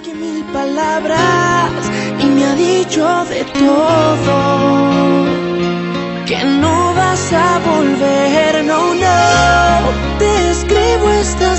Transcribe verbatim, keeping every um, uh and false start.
que mil palabras y me ha dicho de todo, que no vas a volver, no, no. Te escribo esta